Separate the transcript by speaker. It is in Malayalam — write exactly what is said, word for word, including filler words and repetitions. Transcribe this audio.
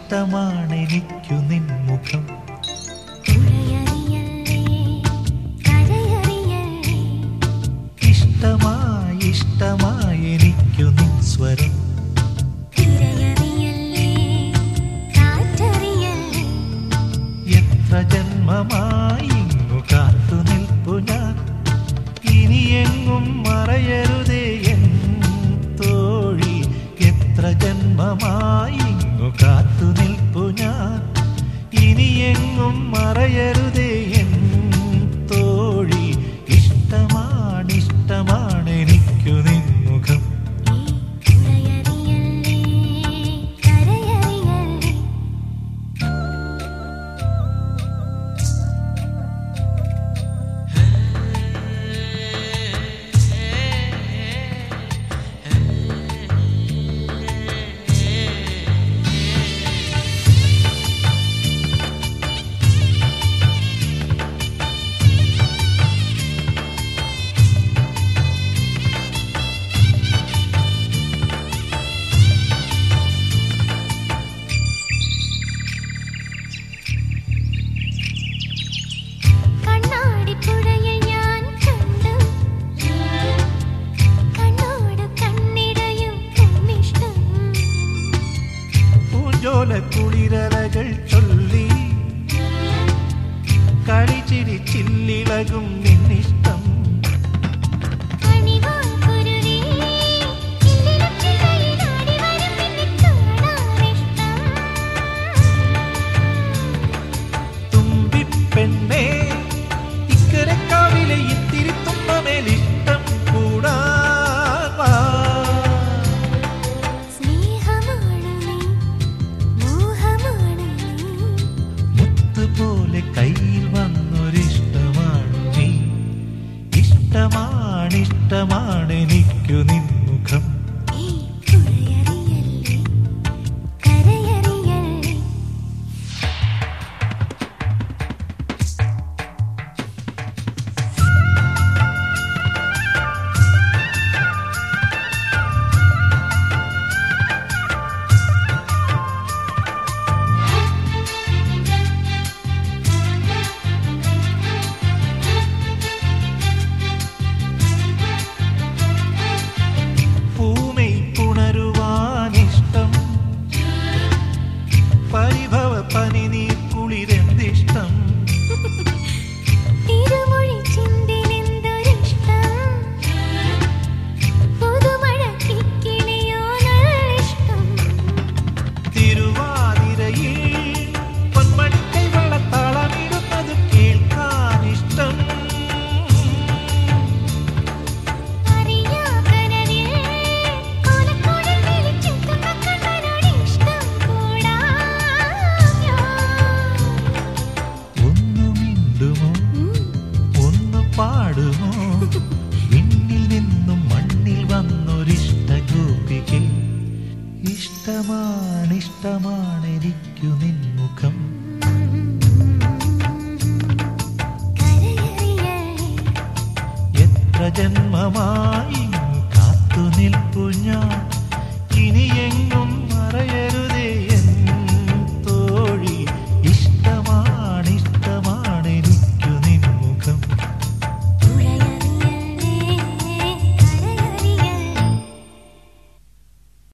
Speaker 1: ഇഷ്ടമാണെനിക്കു നിൻമുഖം. ഇഷ്ടമായി ഇഷ്ടമായി എനിക്കു നിൻ സ്വരം. എത്ര ജന്മമായി ഇങ്ങു കാത്തു നിൽപ്പു ഞാൻ, ഇനിയെങ്ങും മറയരുതേ എൻ തോഴി. എത്ര ജന്മമായി ഇങ്ങു കാത്തു നിൽപ്പു ഞാൻ, ഇനിയെങ്ങും മറയരുതേ എൻ തോഴി. ഇഷ്ടമാണ് ഇഷ്ടമാണ് എനിക്കു നിൻമുഖം. കുളിരലകൾ ചൊല്ലി കളിച്ചിരി ചില്ലിളകും നിന്നിഷ്ടം. തുമ്പിപ്പെണ്ണേ ഇക്കരക്കാവിലെ ഇത്തിരി തുമ്പമേലിഷ്ടം കൂടാ. പോലെ കയ്യിൽ വന്നൊരിഷ്ടമാണ് നീ. ഇഷ്ടമാണ് ഇഷ്ടമാണ് എനിക്കു നിൻമുഖം. പരിഭവ പനി നീ കുളിരെന്തിഷ്ടം. തിരുവാതിരയിൽ പൊന്മണിക്കൈ വളത്താളമിടുന്നത് കേൾക്കാനിഷ്ടം. പാടുമോ വിണ്ണിൽ നിന്നും മണ്ണിൽ വന്നൊരിഷ്ട ഗോപികെ. ഇഷ്ടമാണ് ഇഷ്ടമാണ് എനിക്കു നിൻമുഖം. എത്ര ജന്മമായി കാത്തു നിൽപ്പു ഞാൻ, ഇനിയെങ്ങും